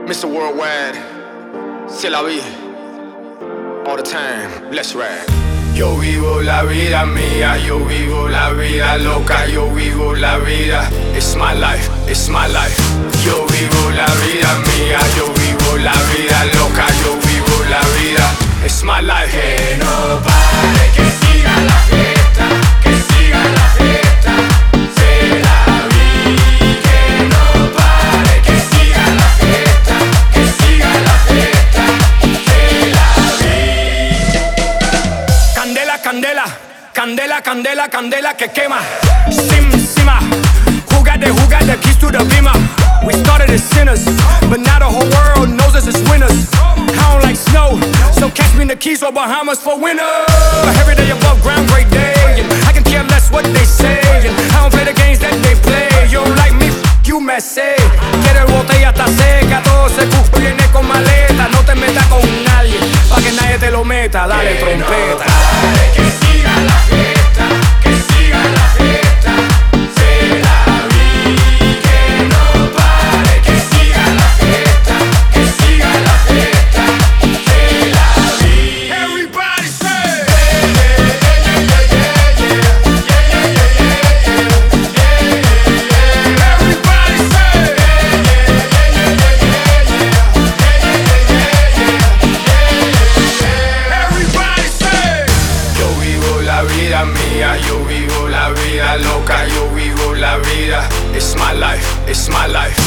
Mr. Worldwide, c'est la vie. All the time, let's ride. Yo vivo la vida mía, yo vivo la vida loca, yo vivo la vida. It's my life, it's my life. Yo vivo la vida mía, yo vivo la vida loca, yo vivo la vida. It's my life. Que no pare, que siga la fiesta, que siga la fiesta. C'est la vie. Que no pare, que siga la fiesta, que siga la fiesta. C'est la vie. Candela, candela, candela, candela, candela que quema. Sim, sima. Who got the keys to the beamer? We started as sinners, but now the whole world knows us as winners. I don't like snow, so catch me in the Keys or Bahamas for winter. But every day above ground, great day, and I can care less what they say, and I don't play the games that they play. You don't like me, you messy. Quiero botella hasta seca, todo se viene con maleta. No te metas con nadie, pa' que nadie te lo meta. Dale trompeta. Que siga la fiesta, que siga la fiesta. C'est la vie. Que no pare, que siga la fiesta, que siga la fiesta. C'est la vie. Everybody say Everybody say Everybody say. Yo vivo la vida mía, yo vivo la vida loca, yo vivo la vida. It's my life, it's my life.